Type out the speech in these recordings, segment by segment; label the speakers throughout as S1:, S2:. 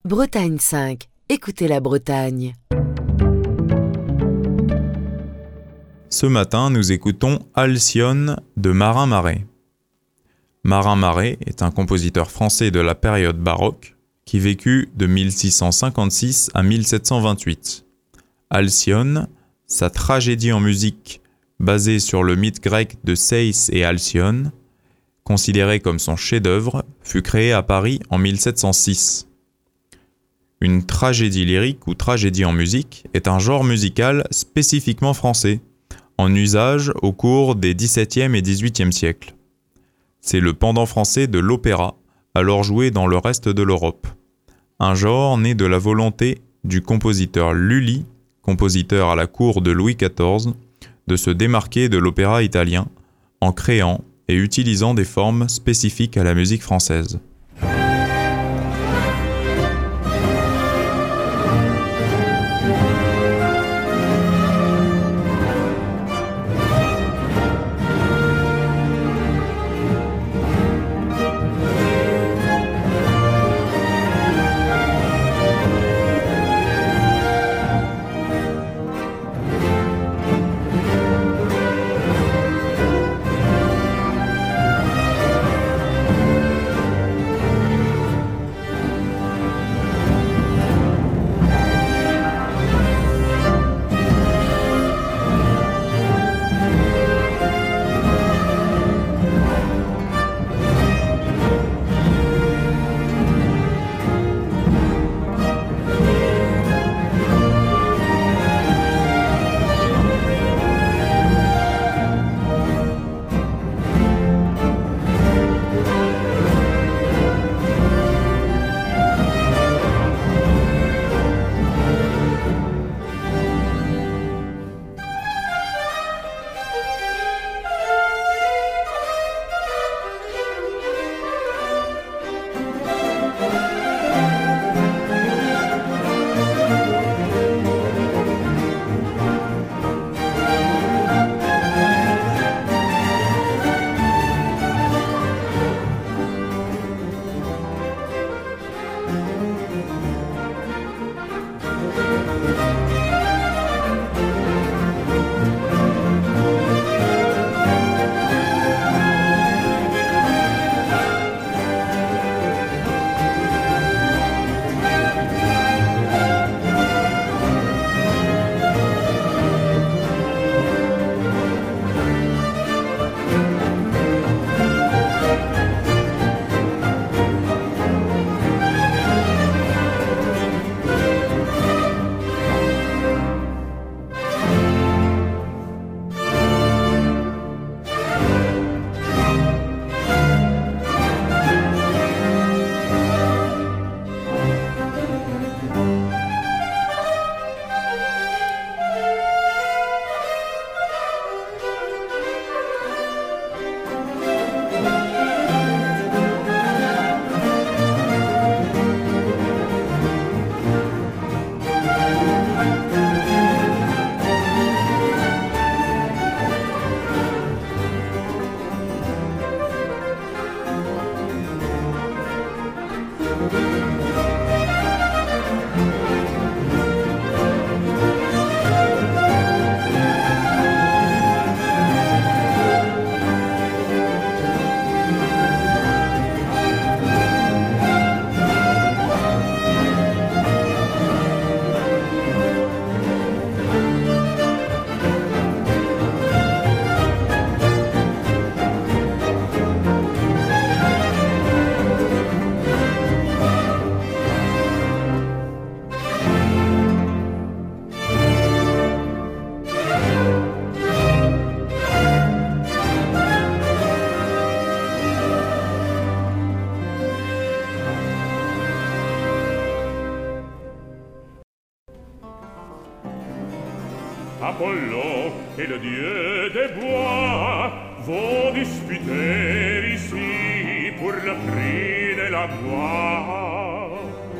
S1: Bretagne 5, écoutez la Bretagne.
S2: Ce matin, nous écoutons Alcyone de Marin Marais. Marin Marais est un compositeur français de la période baroque qui vécut de 1656 à 1728. Alcyone, sa tragédie en musique basée sur le mythe grec de Céis et Alcyone, considéré comme son chef-d'œuvre, fut créé à Paris en 1706. Une tragédie lyrique ou tragédie en musique est un genre musical spécifiquement français, en usage au cours des XVIIe et XVIIIe siècles. C'est le pendant français de l'opéra, alors joué dans le reste de l'Europe. Un genre né de la volonté du compositeur Lully, compositeur à la cour de Louis XIV, de se démarquer de l'opéra italien en créant et utilisant des formes spécifiques à la musique française.
S3: Apollo et le dieu des bois vont disputer ici pour le prix de la voix.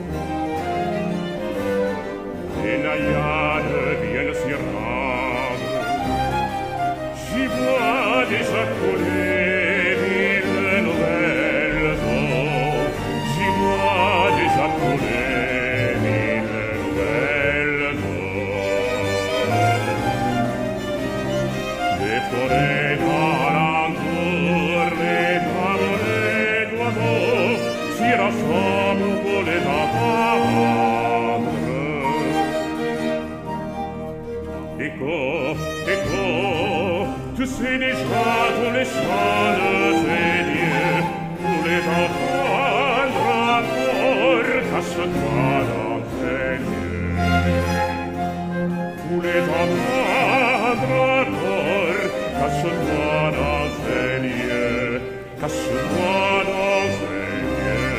S3: Les naïades viennent s'y rendre, j'y vois déjà couler mille nouvelles eaux, j'y vois déjà couler C'est déjà tous les salles et lieux, tous les entendre encore, casse-toi dans tes lieux. Tous les entendre encore, casse-toi dans tes lieux, casse-toi dans tes lieux.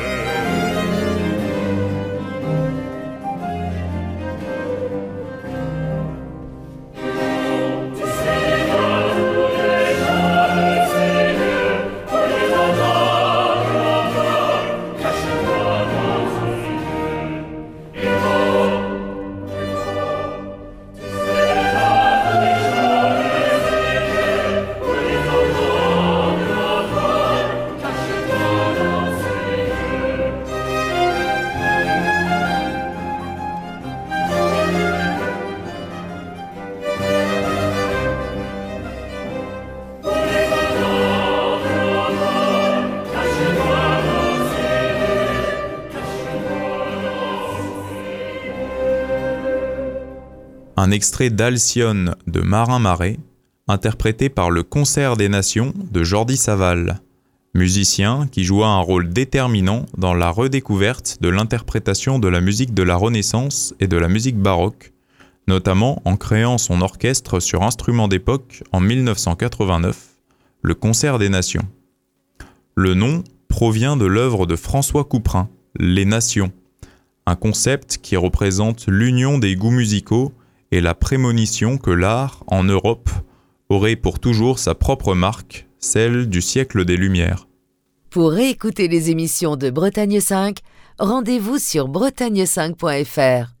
S2: Un extrait d'Alcyone de Marin Marais, interprété par le Concert des Nations de Jordi Savall, musicien qui joua un rôle déterminant dans la redécouverte de l'interprétation de la musique de la Renaissance et de la musique baroque, notamment en créant son orchestre sur instruments d'époque en 1989, le Concert des Nations. Le nom provient de l'œuvre de François Couperin, Les Nations, un concept qui représente l'union des goûts musicaux et la prémonition que l'art, en Europe, aurait pour toujours sa propre marque, celle du siècle des Lumières.
S1: Pour réécouter les émissions de Bretagne 5, rendez-vous sur bretagne5.fr.